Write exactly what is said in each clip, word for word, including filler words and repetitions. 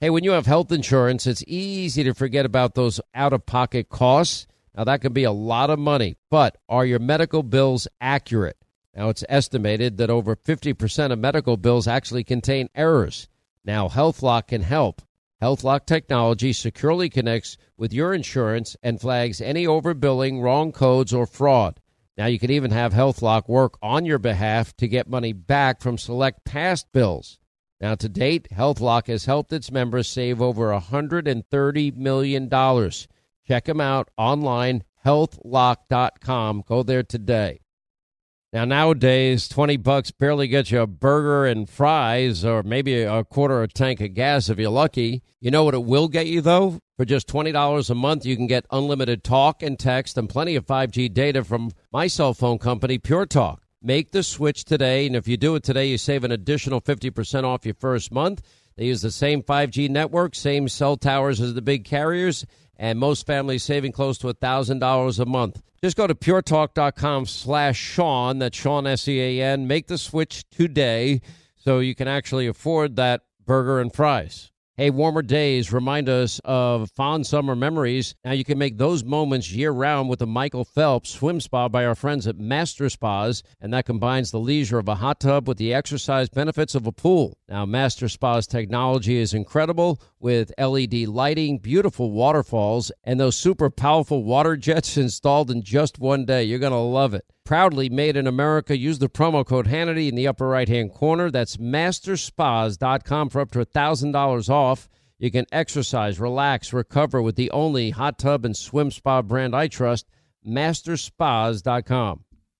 Hey, when you have health insurance, it's easy to forget about those out-of-pocket costs. Now, that can be a lot of money, but are your medical bills accurate? Now, it's estimated that over fifty percent of medical bills actually contain errors. Now, HealthLock can help. HealthLock technology securely connects with your insurance and flags any overbilling, wrong codes, or fraud. Now, you can even have HealthLock work on your behalf to get money back from select past bills. Now, to date, HealthLock has helped its members save over one hundred thirty million dollars. Check them out online, health lock dot com. Go there today. Now, nowadays, twenty bucks barely gets you a burger and fries or maybe a quarter of a tank of gas if you're lucky. You know what it will get you, though? For just twenty dollars a month, you can get unlimited talk and text and plenty of five G data from my cell phone company, Pure Talk. Make the switch today, and if you do it today, you save an additional fifty percent off your first month. They use the same five G network, same cell towers as the big carriers, and most families saving close to one thousand dollars a month. Just go to puretalk.com slash Sean, that's Sean, S E A N. Make the switch today so you can actually afford that burger and fries. Hey, warmer days remind us of fond summer memories. Now you can make those moments year-round with the Michael Phelps Swim Spa by our friends at Master Spas, and that combines the leisure of a hot tub with the exercise benefits of a pool. Now, Master Spa's technology is incredible with L E D lighting, beautiful waterfalls, and those super powerful water jets installed in just one day. You're going to love it. Proudly made in America. Use the promo code Hannity in the upper right-hand corner. That's master spas dot com for up to one thousand dollars off. You can exercise, relax, recover with the only hot tub and swim spa brand I trust, master spas dot com.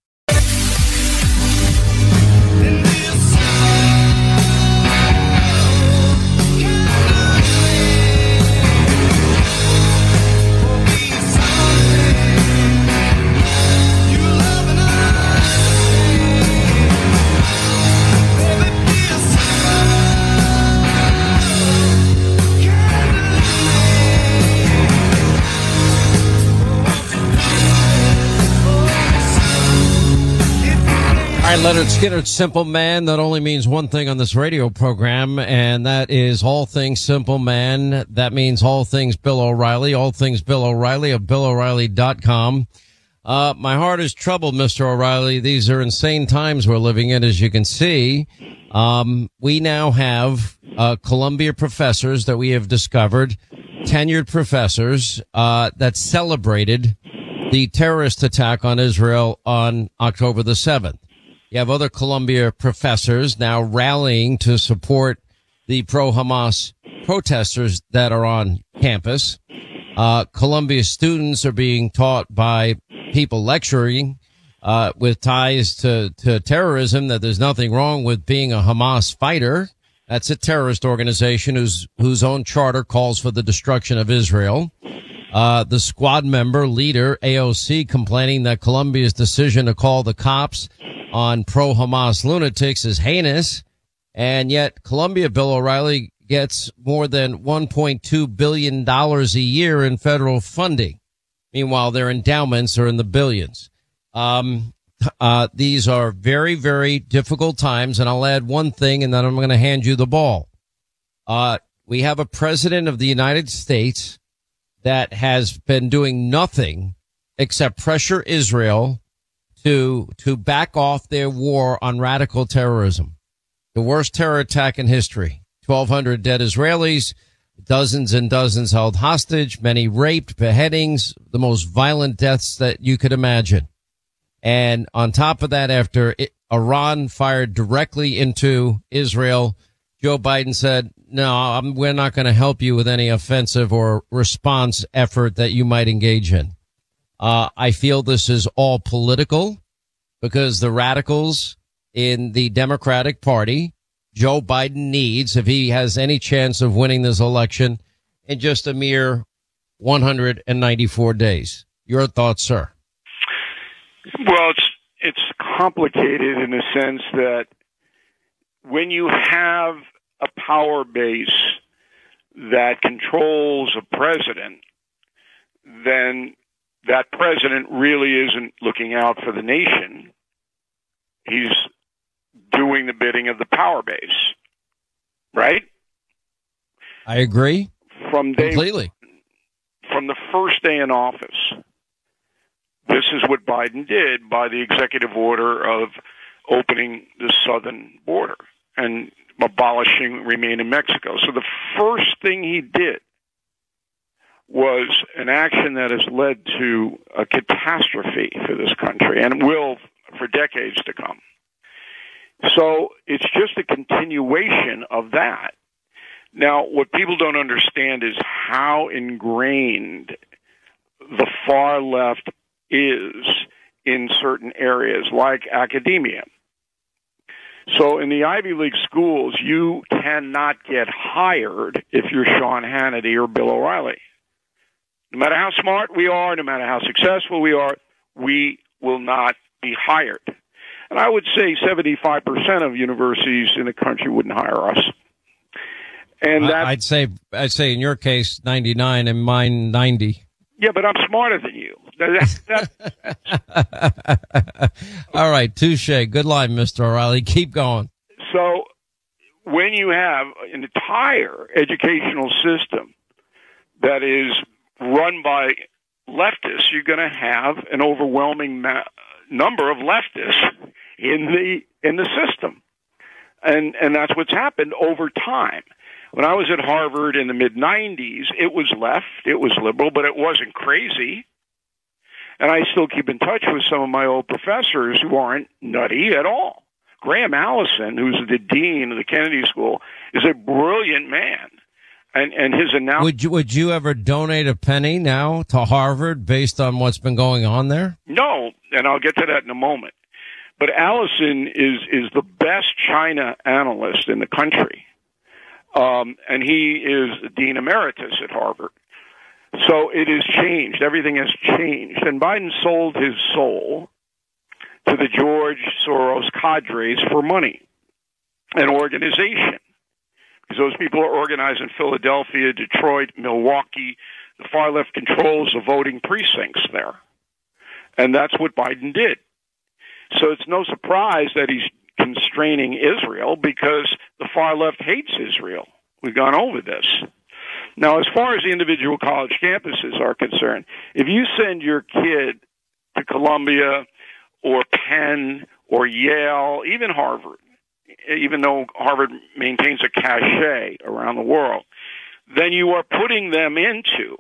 All right, Leonard Skinner, Simple Man. That only means one thing on this radio program, and that is all things Simple Man. That means all things Bill O'Reilly, all things Bill O'Reilly of Bill O'Reilly dot com. Uh, my heart is troubled, Mister O'Reilly. These are insane times we're living in, as you can see. Um, we now have uh, Columbia professors that we have discovered, tenured professors, uh, that celebrated the terrorist attack on Israel on October the seventh. You have other Columbia professors now rallying to support the pro-Hamas protesters that are on campus. Uh, Columbia students are being taught by people lecturing uh, with ties to, to terrorism that there's nothing wrong with being a Hamas fighter. That's a terrorist organization whose whose own charter calls for the destruction of Israel. Uh, the squad member leader, A O C, complaining that Columbia's decision to call the cops on pro-Hamas lunatics is heinous, and yet Columbia, Bill O'Reilly, gets more than one point two billion dollars a year in federal funding. Meanwhile, their endowments are in the billions. Um, uh, these are very, very difficult times, and I'll add one thing, and then I'm going to hand you the ball. Uh, we have a president of the United States that has been doing nothing except pressure Israel to to back off their war on radical terrorism. The worst terror attack in history. twelve hundred dead Israelis, dozens and dozens held hostage, many raped, beheadings, the most violent deaths that you could imagine. And on top of that, after it, Iran fired directly into Israel, Joe Biden said, no, I'm, we're not going to help you with any offensive or response effort that you might engage in. Uh, I feel this is all political because the radicals in the Democratic Party, Joe Biden needs, if he has any chance of winning this election, in just a mere one hundred ninety-four days. Your thoughts, sir? Well, it's, it's complicated in the sense that when you have a power base that controls a president, then that president really isn't looking out for the nation. He's doing the bidding of the power base, right? I agree. From day, completely. From the first day in office, this is what Biden did by the executive order of opening the southern border and abolishing Remain in Mexico. So the first thing he did was an action that has led to a catastrophe for this country and will for decades to come. So it's just a continuation of that. Now, what people don't understand is how ingrained the far left is in certain areas, like academia. So in the Ivy League schools, you cannot get hired if you're Sean Hannity or Bill O'Reilly. No matter how smart we are, no matter how successful we are, we will not be hired. And I would say seventy-five percent of universities in the country wouldn't hire us. And that, I'd say, I'd say in your case, ninety-nine and mine, ninety. Yeah, but I'm smarter than you. That, that, All right. Touche. Good line, Mister O'Reilly. Keep going. So when you have an entire educational system that is run by leftists, you're going to have an overwhelming ma- number of leftists in the, in the system. And, and that's what's happened over time. When I was at Harvard in the mid nineties, it was left, it was liberal, but it wasn't crazy. And I still keep in touch with some of my old professors who aren't nutty at all. Graham Allison, who's the dean of the Kennedy School, is a brilliant man. And, and his announcement. Would you, would you ever donate a penny now to Harvard based on what's been going on there? No, and I'll get to that in a moment. But Allison is, is the best China analyst in the country. Um, and he is Dean Emeritus at Harvard. So it has changed. Everything has changed. And Biden sold his soul to the George Soros cadres for money and organization. Because those people are organized in Philadelphia, Detroit, Milwaukee. The far left controls the voting precincts there. And that's what Biden did. So it's no surprise that he's constraining Israel because the far left hates Israel. We've gone over this. Now, as far as the individual college campuses are concerned, if you send your kid to Columbia or Penn or Yale, even Harvard, even though Harvard maintains a cachet around the world, then you are putting them into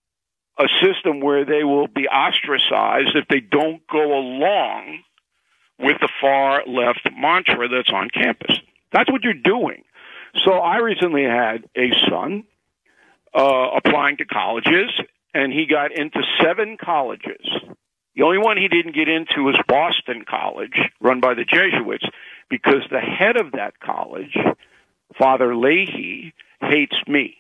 a system where they will be ostracized if they don't go along with the far left mantra that's on campus. That's what you're doing. So I recently had a son uh, applying to colleges, and he got into seven colleges. The only one he didn't get into was Boston College, run by the Jesuits, because the head of that college, Father Leahy, hates me.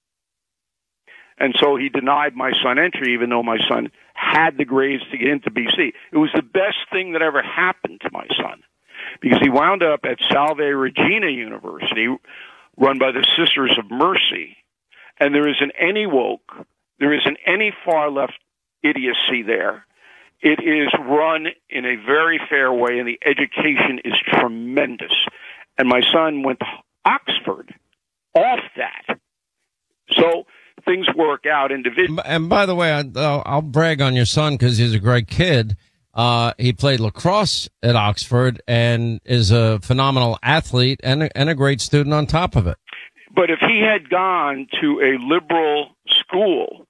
And so he denied my son entry, even though my son had the grades to get into B C. It was the best thing that ever happened to my son, because he wound up at Salve Regina University, run by the Sisters of Mercy. And there isn't any woke, there isn't any far-left idiocy there. It is run in a very fair way, and the education is tremendous. And my son went to Oxford off that. So things work out individually. And by the way, I'll, I'll brag on your son because he's a great kid. Uh, he played lacrosse at Oxford and is a phenomenal athlete and a, and a great student on top of it. But if he had gone to a liberal school,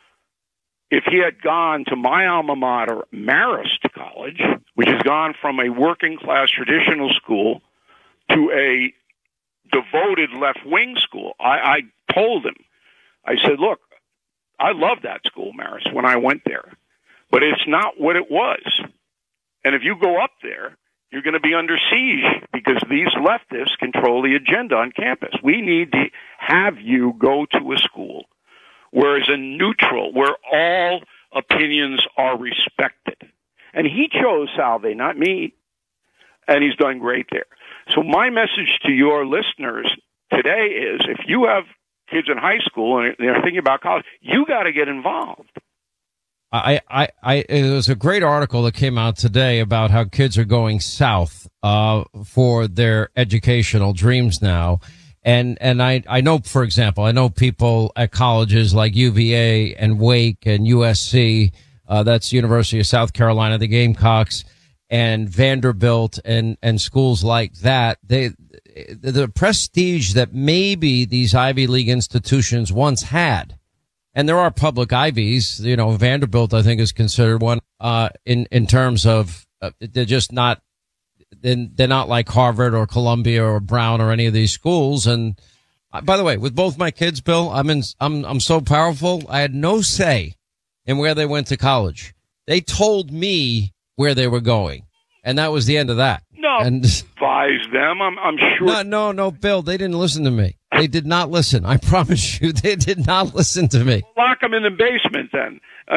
if he had gone to my alma mater, Marist College, which has gone from a working class traditional school to a devoted left-wing school, I, I told him, I said, look, I love that school, Marist, when I went there, but it's not what it was. And if you go up there, you're going to be under siege because these leftists control the agenda on campus. We need to have you go to a school where it's a neutral, where all opinions are respected. And he chose Salve, not me, and he's done great there. So my message to your listeners today is, if you have kids in high school and they're thinking about college, you got to get involved. I, I, I, it was a great article that came out today about how kids are going south, uh, for their educational dreams now. And, and I, I know, for example, I know people at colleges like U V A and Wake and U S C, uh, that's University of South Carolina, the Gamecocks, and Vanderbilt and, and schools like that. They, the prestige that maybe these Ivy League institutions once had. And there are public Ivies, you know, Vanderbilt, I think, is considered one, uh, in, in terms of, uh, they're just not, they're, they're not like Harvard or Columbia or Brown or any of these schools. And uh, by the way, with both my kids, Bill, I'm in, I'm, I'm so powerful. I had no say in where they went to college. They told me where they were going. And that was the end of that. No, and advise them. I'm, I'm sure. No, no, no, Bill, they didn't listen to me. They did not listen. I promise you, they did not listen to me. Lock them in the basement then. I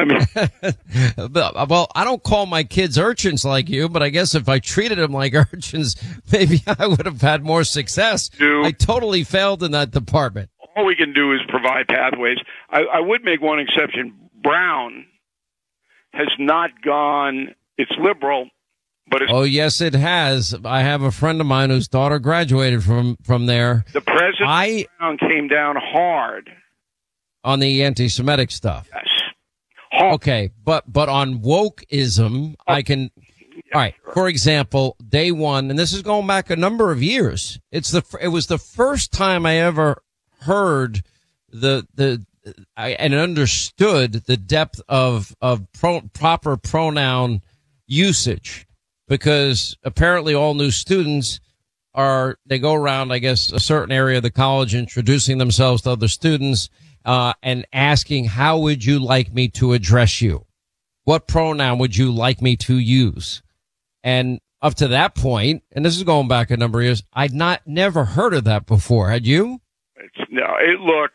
mean, well, I don't call my kids urchins like you, but I guess if I treated them like urchins, maybe I would have had more success. Do, I totally failed in that department. All we can do is provide pathways. I, I would make one exception. Brown has not gone, it's liberal. But it's, oh, yes, it has. I have a friend of mine whose daughter graduated from, from there. The president I, came down hard on the anti-Semitic stuff. Yes. Hard. Okay, but but on wokeism, oh. I can. Yeah, all right. Sure. For example, day one, and this is going back a number of years. It's the it was the first time I ever heard the the I, and understood the depth of of pro, proper pronoun usage. Because apparently all new students are, they go around, I guess, a certain area of the college, introducing themselves to other students, uh, and asking, how would you like me to address you? What pronoun would you like me to use? And up to that point, and this is going back a number of years, I'd not, never heard of that before. Had you? It's, no, it, look,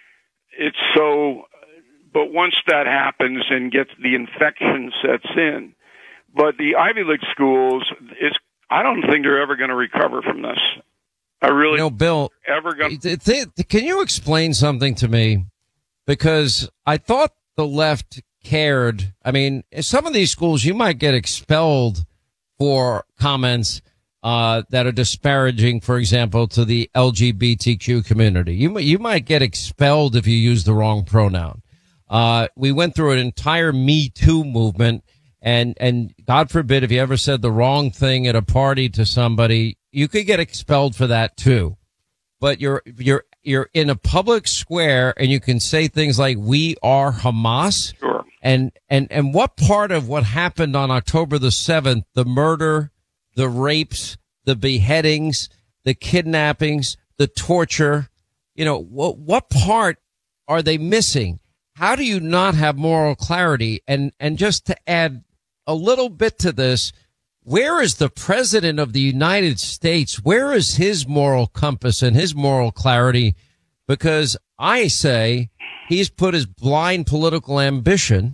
it's so, but once that happens and gets, the infection sets in. But the Ivy League schools, it's, I don't think they're ever going to recover from this. I really you know, Bill, ever going to. Th- can you explain something to me? Because I thought the left cared. I mean, some of these schools, you might get expelled for comments uh, that are disparaging, for example, to the L G B T Q community. You, you might get expelled if you use the wrong pronoun. Uh, we went through an entire Me Too movement. And, and God forbid, if you ever said the wrong thing at a party to somebody, you could get expelled for that too. But you're, you're, you're in a public square and you can say things like, we are Hamas. Sure. And, and, and what part of what happened on October the seventh, the murder, the rapes, the beheadings, the kidnappings, the torture, you know, what, what part are they missing? How do you not have moral clarity? And, and just to add a little bit to this, where is the president of the United States? Where is his moral compass and his moral clarity? Because I say he's put his blind political ambition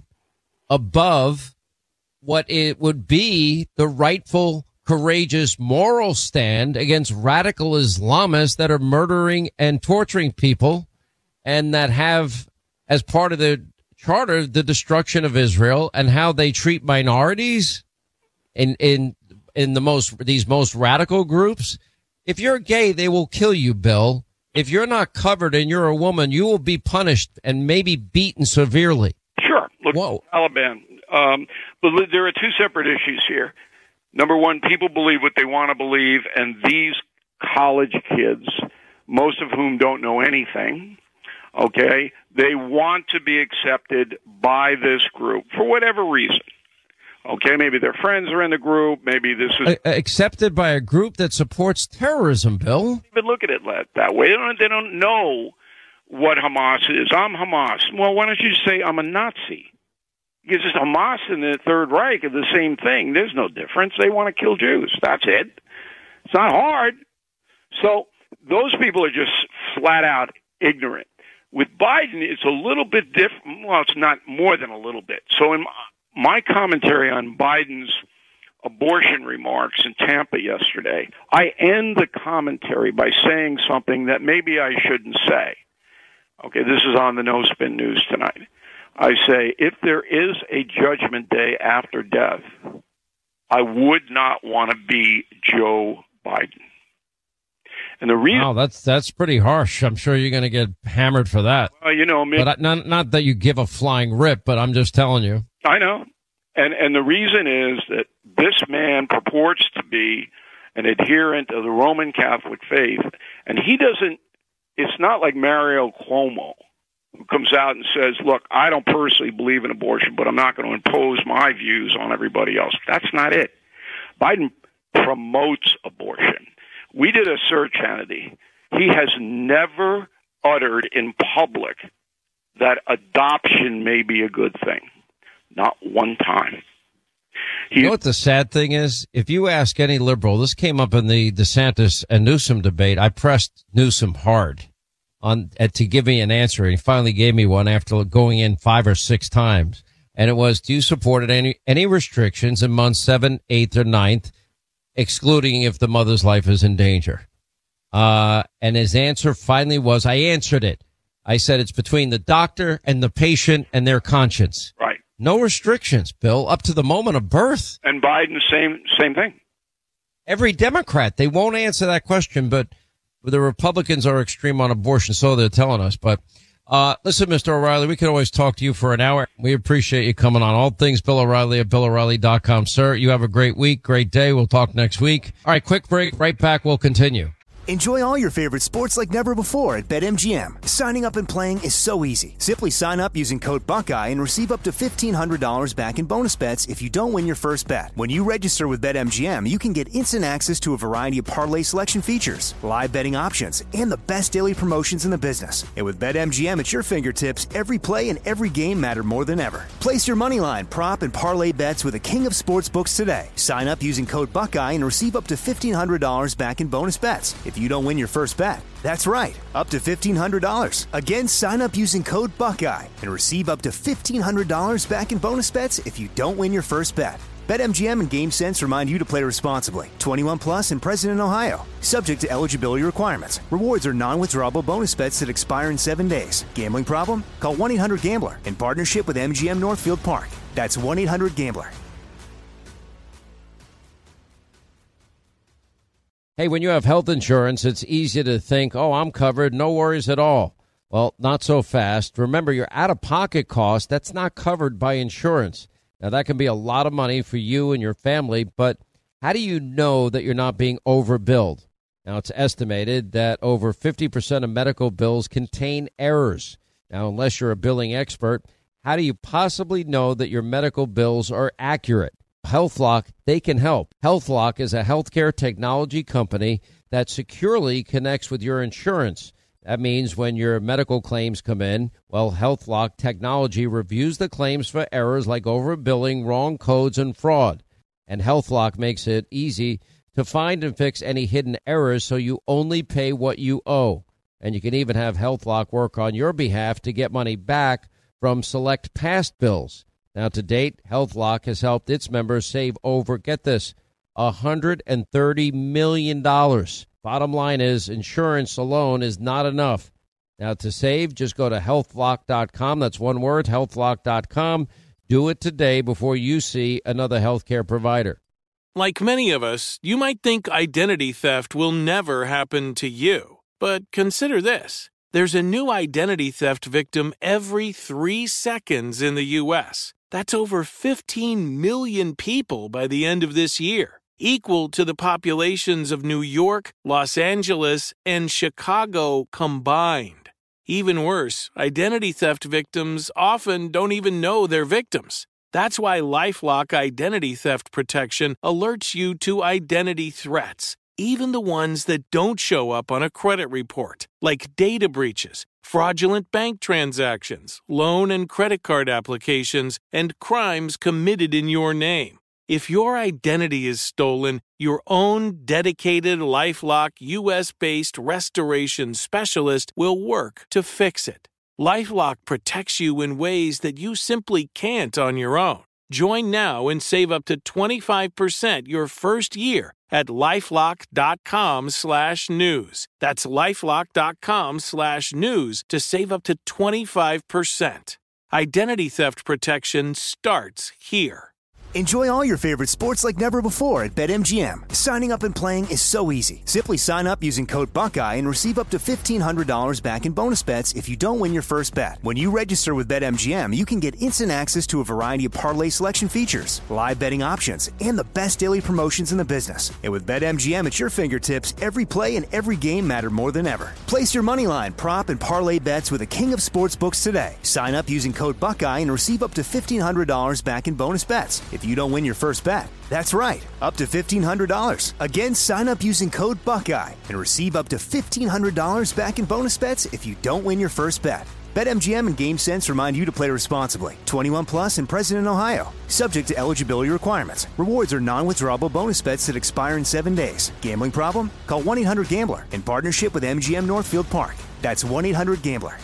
above what it would be the rightful, courageous moral stand against radical Islamists that are murdering and torturing people and that have as part of the charter, the destruction of Israel and how they treat minorities in, in, in the most, these most radical groups. If you're gay, they will kill you, Bill. If you're not covered and you're a woman, you will be punished and maybe beaten severely. Sure. Look, Whoa. Taliban. Um, but there are two separate issues here. Number one, people believe what they want to believe, and these college kids, most of whom don't know anything, okay, they want to be accepted by this group for whatever reason. Okay, maybe their friends are in the group. Maybe this is uh, accepted by a group that supports terrorism, Bill. Even look at it that way. They don't, they don't know what Hamas is. I'm Hamas. Well, why don't you say I'm a Nazi? Because it's Hamas and the Third Reich are the same thing. There's no difference. They want to kill Jews. That's it. It's not hard. So those people are just flat out ignorant. With Biden, it's a little bit different. Well, it's not more than a little bit. So in my commentary on Biden's abortion remarks in Tampa yesterday, I end the commentary by saying something that maybe I shouldn't say. Okay, this is on the No Spin News tonight. I say, if there is a judgment day after death, I would not want to be Joe Biden. And the reason, wow, that's that's pretty harsh. I'm sure you're going to get hammered for that. well, you know, maybe, but I, not not that you give a flying rip, but I'm just telling you. I know, and and the reason is that this man purports to be an adherent of the Roman Catholic faith, and he doesn't. It's not like Mario Cuomo, who comes out and says, "Look, I don't personally believe in abortion, but I'm not going to impose my views on everybody else." That's not it. Biden promotes abortion. We did a search, Hannity. He has never uttered in public that adoption may be a good thing. Not one time. He, you know what the sad thing is? If you ask any liberal, this came up in the DeSantis and Newsom debate. I pressed Newsom hard on uh, to give me an answer, and he finally gave me one after going in five or six times. And it was, do you support any any restrictions in months seven, eighth, or ninth, excluding if the mother's life is in danger? Uh, and his answer finally was, I answered it. I said it's between the doctor and the patient and their conscience. Right. No restrictions, Bill, up to the moment of birth. And Biden, same same thing. Every Democrat, they won't answer that question, but the Republicans are extreme on abortion, so they're telling us. But uh listen, Mister O'Reilly, we can always talk to you for an hour. We appreciate you coming on. All things Bill O'Reilly at Bill O'Reilly dot com. Sir, you have a great week, great day. We'll talk next week. All right, quick break. Right back. We'll continue. Enjoy all your favorite sports like never before at BetMGM. Signing up and playing is so easy. Simply sign up using code Buckeye and receive up to fifteen hundred dollars back in bonus bets if you don't win your first bet. When you register with BetMGM, you can get instant access to a variety of parlay selection features, live betting options, and the best daily promotions in the business. And with BetMGM at your fingertips, every play and every game matter more than ever. Place your moneyline, prop, and parlay bets with the king of sportsbooks today. Sign up using code Buckeye and receive up to fifteen hundred dollars back in bonus bets if you don't win your first bet. That's right, up to fifteen hundred dollars. Again, sign up using code Buckeye and receive up to fifteen hundred dollars back in bonus bets if you don't win your first bet. BetMGM and GameSense remind you to play responsibly. twenty-one plus and present in Ohio. Subject to eligibility requirements. Rewards are non-withdrawable bonus bets that expire in seven days. Gambling problem? Call one eight hundred gambler in partnership with M G M Northfield Park. That's one eight hundred gambler. Hey, when you have health insurance, it's easy to think, oh, I'm covered, no worries at all. Well, not so fast. Remember, your out-of-pocket cost, that's not covered by insurance. Now, that can be a lot of money for you and your family, but how do you know that you're not being overbilled? Now, it's estimated that over fifty percent of medical bills contain errors. Now, unless you're a billing expert, how do you possibly know that your medical bills are accurate? HealthLock, they can help. HealthLock is a healthcare technology company that securely connects with your insurance. That means when your medical claims come in, well, HealthLock technology reviews the claims for errors like overbilling, wrong codes, and fraud. And HealthLock makes it easy to find and fix any hidden errors so you only pay what you owe. And you can even have HealthLock work on your behalf to get money back from select past bills. Now, to date, HealthLock has helped its members save over, get this, one hundred thirty million dollars. Bottom line is, insurance alone is not enough. Now, to save, just go to health lock dot com. That's one word, health lock dot com. Do it today before you see another healthcare provider. Like many of us, you might think identity theft will never happen to you. But consider this. There's a new identity theft victim every three seconds in the U S That's over fifteen million people by the end of this year, equal to the populations of New York, Los Angeles, and Chicago combined. Even worse, identity theft victims often don't even know they're victims. That's why LifeLock Identity Theft Protection alerts you to identity threats, even the ones that don't show up on a credit report, like data breaches, fraudulent bank transactions, loan and credit card applications, and crimes committed in your name. If your identity is stolen, your own dedicated LifeLock U S-based restoration specialist will work to fix it. LifeLock protects you in ways that you simply can't on your own. Join now and save up to twenty-five percent your first year at lifelock.com slash news. That's lifelock.com slash news to save up to twenty-five percent. Identity theft protection starts here. Enjoy all your favorite sports like never before at BetMGM. Signing up and playing is so easy. Simply sign up using code Buckeye and receive up to fifteen hundred dollars back in bonus bets if you don't win your first bet. When you register with BetMGM, you can get instant access to a variety of parlay selection features, live betting options, and the best daily promotions in the business. And with BetMGM at your fingertips, every play and every game matter more than ever. Place your moneyline, prop, and parlay bets with the king of sportsbooks today. Sign up using code Buckeye and receive up to fifteen hundred dollars back in bonus bets if you don't win your first bet. That's right, up to fifteen hundred dollars. Again, sign up using code Buckeye and receive up to fifteen hundred dollars back in bonus bets if you don't win your first bet. BetMGM and GameSense remind you to play responsibly. twenty-one plus and present in Ohio. Subject to eligibility requirements. Rewards are non-withdrawable bonus bets that expire in seven days. Gambling problem? Call one eight hundred gambler in partnership with M G M Northfield Park. That's one eight hundred gambler.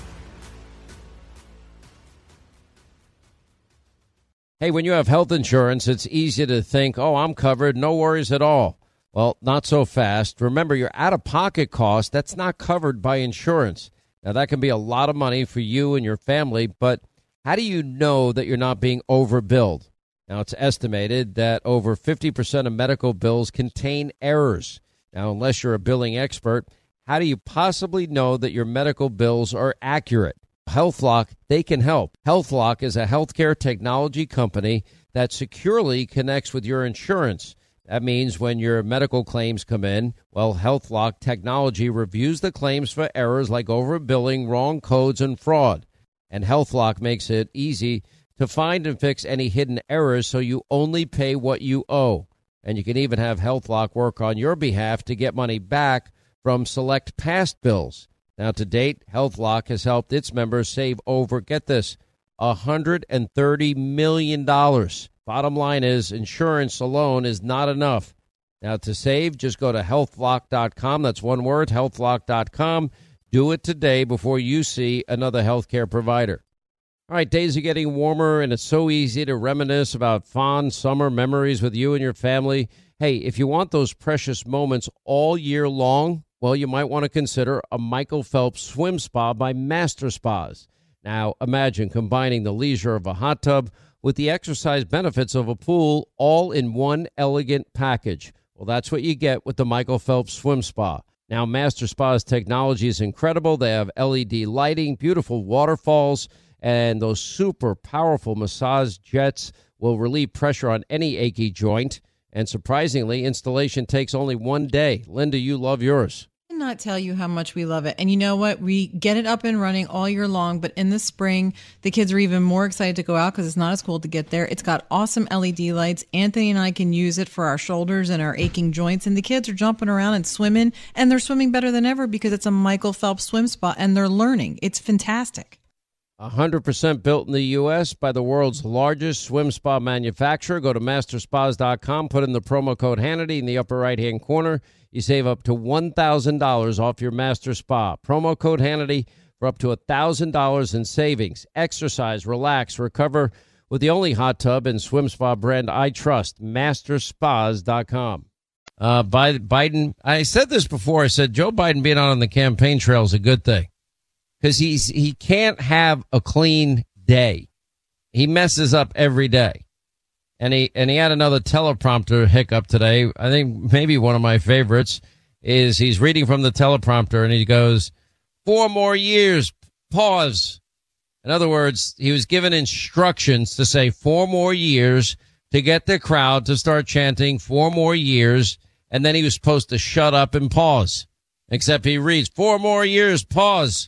Hey, when you have health insurance, it's easy to think, oh, I'm covered, no worries at all. Well, not so fast. Remember, your out-of-pocket cost, that's not covered by insurance. Now, that can be a lot of money for you and your family, but how do you know that you're not being overbilled? Now, it's estimated that over fifty percent of medical bills contain errors. Now, unless you're a billing expert, how do you possibly know that your medical bills are accurate? HealthLock, they can help. HealthLock is a healthcare technology company that securely connects with your insurance. That means when your medical claims come in, well, HealthLock technology reviews the claims for errors like overbilling, wrong codes, and fraud. And HealthLock makes it easy to find and fix any hidden errors so you only pay what you owe. And you can even have HealthLock work on your behalf to get money back from select past bills. Now, to date, HealthLock has helped its members save over, get this, one hundred thirty million dollars. Bottom line is, insurance alone is not enough. Now, to save, just go to health lock dot com. That's one word, health lock dot com. Do it today before you see another healthcare provider. All right, days are getting warmer, and it's so easy to reminisce about fond summer memories with you and your family. Hey, if you want those precious moments all year long, well, you might want to consider a Michael Phelps swim spa by Master Spas. Now, imagine combining the leisure of a hot tub with the exercise benefits of a pool all in one elegant package. Well, that's what you get with the Michael Phelps Swim Spa. Now, Master Spa's technology is incredible. They have L E D lighting, beautiful waterfalls, and those super powerful massage jets will relieve pressure on any achy joint. And surprisingly, installation takes only one day. Linda, you love yours. Not tell you how much we love it. And you know what? We get it up and running all year long, but in the spring, the kids are even more excited to go out because it's not as cold to get there. It's got awesome L E D lights. Anthony and I can use it for our shoulders and our aching joints, and the kids are jumping around and swimming, and they're swimming better than ever because it's a Michael Phelps swim spa, and they're learning. It's fantastic. one hundred percent built in the U S by the world's largest swim spa manufacturer. Go to master spas dot com, put in the promo code Hannity in the upper right-hand corner. You save up to one thousand dollars off your Master Spa. Promo code Hannity for up to one thousand dollars in savings. Exercise, relax, recover with the only hot tub and swim spa brand I trust, master spas dot com. Uh, Biden, I said this before. I said Joe Biden being out on the campaign trail is a good thing because he's he can't have a clean day. He messes up every day. And he and he had another teleprompter hiccup today. I think maybe one of my favorites is he's reading from the teleprompter and he goes, four more years, pause. In other words, he was given instructions to say four more years to get the crowd to start chanting four more years. And then he was supposed to shut up and pause, except he reads four more years, pause.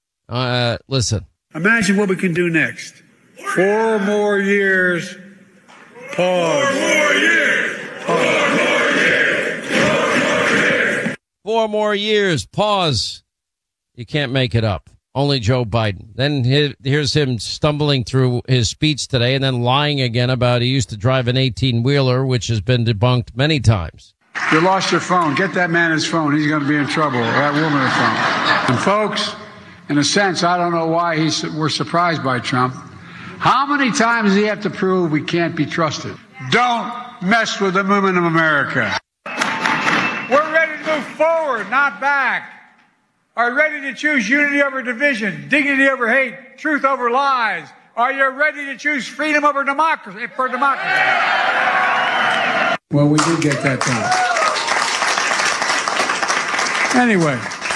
Uh, listen. Imagine what we can do next. Four more years. Pause. Four more years. Four more years. Four more years. Four more years. Pause. You can't make it up. Only Joe Biden. Then here's him stumbling through his speech today and then lying again about he used to drive an eighteen-wheeler, which has been debunked many times. You lost your phone. Get that man his phone. He's going to be in trouble. Or that woman his phone. And folks, in a sense, I don't know why he's, we're surprised by Trump. How many times does he have to prove we can't be trusted? Don't mess with the movement of America. We're ready to move forward, not back. Are ready to choose unity over division, dignity over hate, truth over lies. Are you ready to choose freedom over democracy for democracy? Well, we did get that done. Anyway,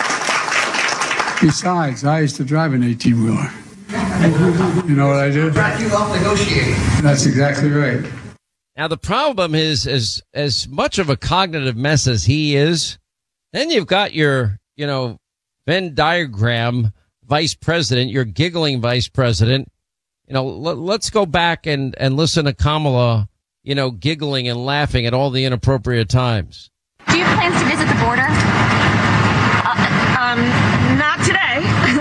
besides, I used to drive an eighteen-wheeler. You know what I do? You love negotiating. That's exactly right. Now, the problem is, as as much of a cognitive mess as he is, then you've got your, you know, Venn diagram vice president, your giggling vice president. You know, let, let's go back and, and listen to Kamala, you know, giggling and laughing at all the inappropriate times. Do you have plans to visit the border? Uh, um, not today.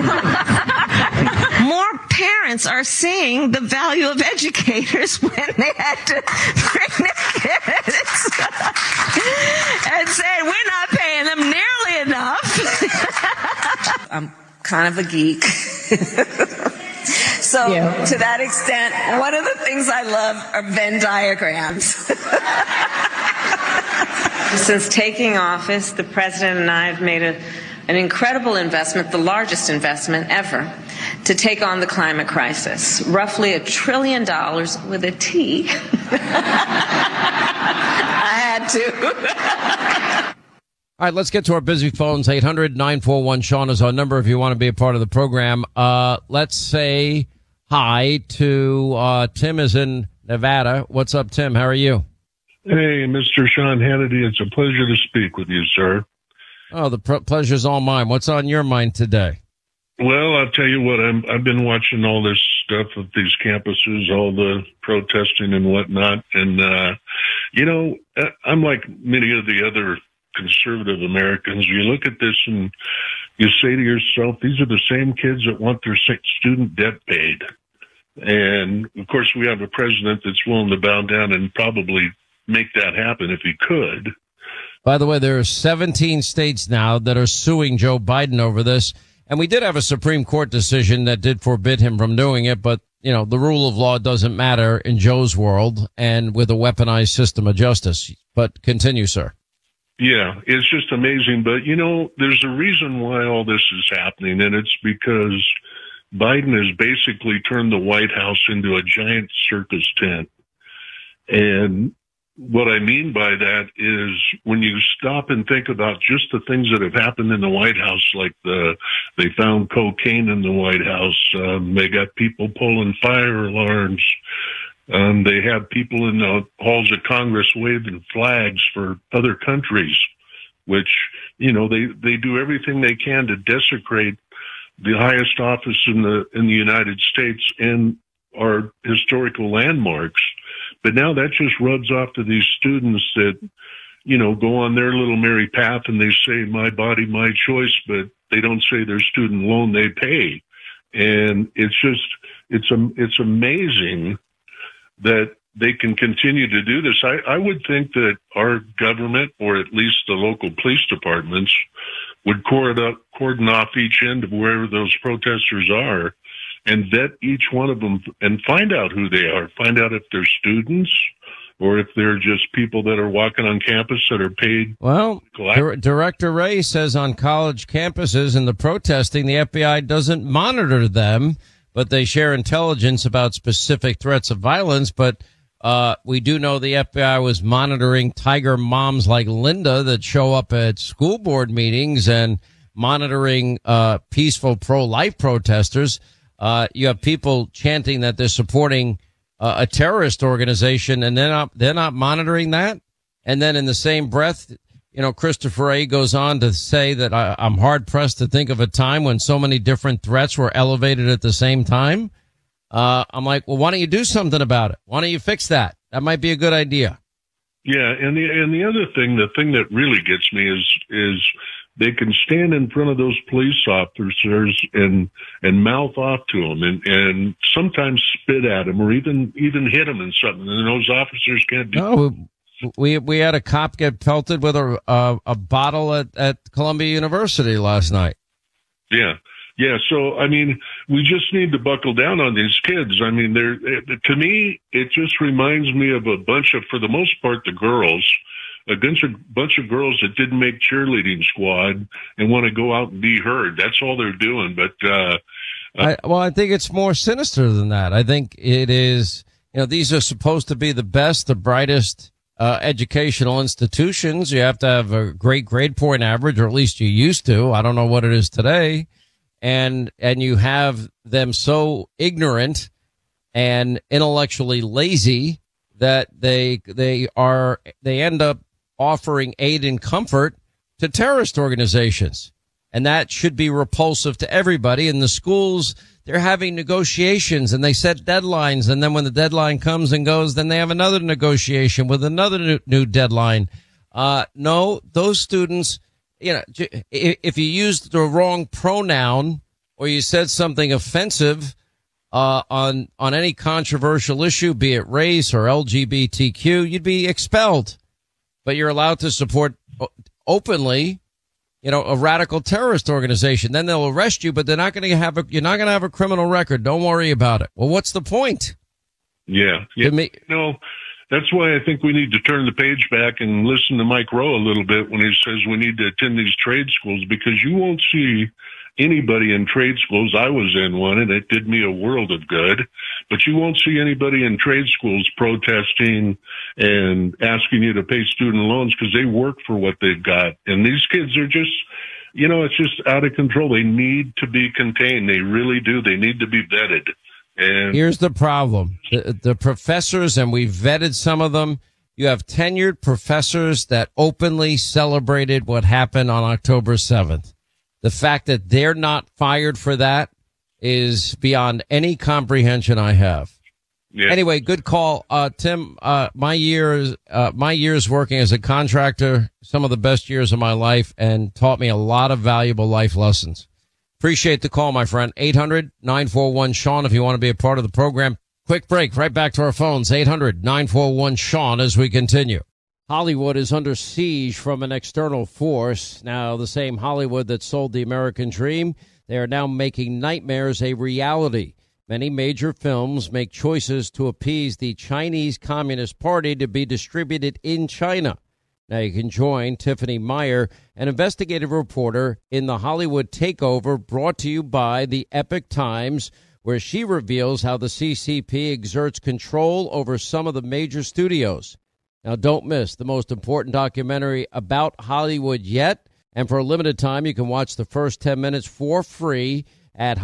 More parents are seeing the value of educators when they had to bring their kids and said, we're not paying them nearly enough. I'm kind of a geek. So yeah. To that extent, one of the things I love are Venn diagrams. Since taking office, the president and I have made a, an incredible investment, the largest investment ever, to take on the climate crisis. Roughly a trillion dollars with a T. I had to. All right, let's get to our busy phones. eight hundred nine four one Sean is our number if you want to be a part of the program. Uh, let's say hi to uh, Tim is in Nevada. What's up, Tim? How are you? Hey, Mister Sean Hannity. It's a pleasure to speak with you, sir. Oh, the pr- pleasure's all mine. What's on your mind today? Well, I'll tell you what, I'm, I've been watching all this stuff at these campuses, all the protesting and whatnot. And, uh, you know, I'm like many of the other conservative Americans. You look at this and you say to yourself, these are the same kids that want their student debt paid. And, of course, we have a president that's willing to bow down and probably make that happen if he could. By the way, there are seventeen states now that are suing Joe Biden over this. And we did have a Supreme Court decision that did forbid him from doing it. But, you know, the rule of law doesn't matter in Joe's world and with a weaponized system of justice. But continue, sir. Yeah, it's just amazing. But, you know, there's a reason why all this is happening, and it's because Biden has basically turned the White House into a giant circus tent. And what I mean by that is when you stop and think about just the things that have happened in the White House, like the they found cocaine in the White House, um, they got people pulling fire alarms, um, they have people in the halls of Congress waving flags for other countries, which, you know, they, they do everything they can to desecrate the highest office in the in the United States and our historical landmarks. But now that just rubs off to these students that, you know, go on their little merry path and they say, my body, my choice, but they don't say their student loan they pay. And it's just, it's, um, it's amazing that they can continue to do this. I, I would think that our government, or at least the local police departments, would cordon up, cordon off each end of wherever those protesters are and vet each one of them and find out who they are, find out if they're students or if they're just people that are walking on campus that are paid. Well, Dir- Director Wray says on college campuses in the protesting, the F B I doesn't monitor them, but they share intelligence about specific threats of violence. But uh we do know the F B I was monitoring tiger moms like Linda that show up at school board meetings and monitoring uh peaceful pro-life protesters. Uh, you have people chanting that they're supporting uh, a terrorist organization, and they're not, they're not monitoring that. And then in the same breath, you know, Christopher Wray goes on to say that I, I'm hard pressed to think of a time when so many different threats were elevated at the same time. Uh, I'm like, well, why don't you do something about it? Why don't you fix that? That might be a good idea. Yeah. And the, and the other thing, the thing that really gets me is, is, they can stand in front of those police officers and and mouth off to them and, and sometimes spit at them or even even hit them and something. And those officers can't do. No, we we had a cop get pelted with a a, a bottle at, at Columbia University last night. Yeah, yeah. So I mean, we just need to buckle down on these kids. I mean, they're to me, it just reminds me of a bunch of, for the most part, the girls. A bunch of, bunch of girls that didn't make cheerleading squad and want to go out and be heard. That's all they're doing. But, uh, I, well, I think it's more sinister than that. I think it is, you know, these are supposed to be the best, the brightest uh, educational institutions. You have to have a great grade point average, or at least you used to. I don't know what it is today. And, and you have them so ignorant and intellectually lazy that they, they are, they end up offering aid and comfort to terrorist organizations. And that should be repulsive to everybody. In the schools, they're having negotiations and they set deadlines. And then when the deadline comes and goes, then they have another negotiation with another new, new deadline. Uh, no, those students, you know, if you used the wrong pronoun or you said something offensive, uh, on, on any controversial issue, be it race or L G B T Q, you'd be expelled. But you're allowed to support openly, you know, a radical terrorist organization. Then they'll arrest you, but they're not going to have a, you're not going to have a criminal record. Don't worry about it. Well, what's the point? Yeah. yeah. Me- no, that's why I think we need to turn the page back and listen to Mike Rowe a little bit when he says we need to attend these trade schools, because you won't see anybody in trade schools. I was in one and it did me a world of good, but you won't see anybody in trade schools protesting and asking you to pay student loans because they work for what they've got. And these kids are just, you know, it's just out of control. They need to be contained. They really do. They need to be vetted. And here's the problem. The, the professors, and we vetted some of them. You have tenured professors that openly celebrated what happened on October seventh. The fact that they're not fired for that is beyond any comprehension I have. Yeah. Anyway, good call. Uh, Tim, uh, my years, uh, my years working as a contractor, some of the best years of my life, and taught me a lot of valuable life lessons. Appreciate the call, my friend. eight hundred nine four one Sean if you want to be a part of the program. Quick break, right back to our phones. eight hundred nine four one Sean as we continue. Hollywood is under siege from an external force. Now, the same Hollywood that sold the American dream, they are now making nightmares a reality. Many major films make choices to appease the Chinese Communist Party to be distributed in China. Now you can join Tiffany Meyer, an investigative reporter in the Hollywood Takeover, brought to you by the Epoch Times, where she reveals how the C C P exerts control over some of the major studios. Now, don't miss the most important documentary about Hollywood yet. And for a limited time, you can watch the first ten minutes for free at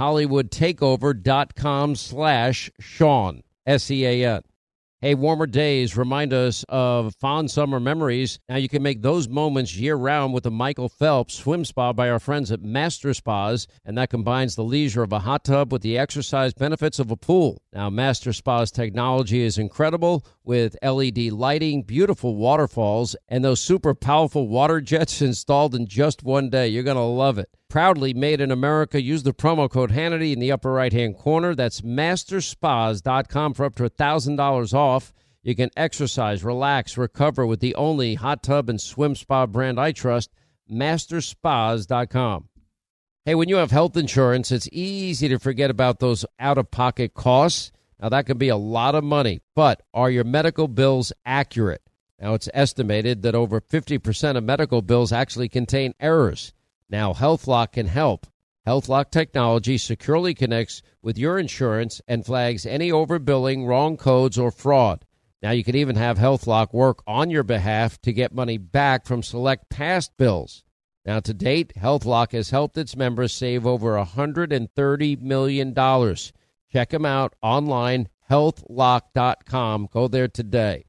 hollywoodtakeover.com slash Sean, S E A N. Hey, warmer days remind us of fond summer memories. Now you can make those moments year-round with the Michael Phelps Swim Spa by our friends at Master Spas, and that combines the leisure of a hot tub with the exercise benefits of a pool. Now, Master Spa's technology is incredible with L E D lighting, beautiful waterfalls, and those super powerful water jets installed in just one day. You're going to love it. Proudly made in America. Use the promo code Hannity in the upper right-hand corner. That's master spas dot com for up to one thousand dollars off. You can exercise, relax, recover with the only hot tub and swim spa brand I trust, master spas dot com. Hey, when you have health insurance, it's easy to forget about those out-of-pocket costs. Now, that can be a lot of money, but are your medical bills accurate? Now, it's estimated that over fifty percent of medical bills actually contain errors. Now, HealthLock can help. HealthLock technology securely connects with your insurance and flags any overbilling, wrong codes, or fraud. Now, you can even have HealthLock work on your behalf to get money back from select past bills. Now, to date, HealthLock has helped its members save over one hundred thirty million dollars. Check them out online, health lock dot com. Go there today.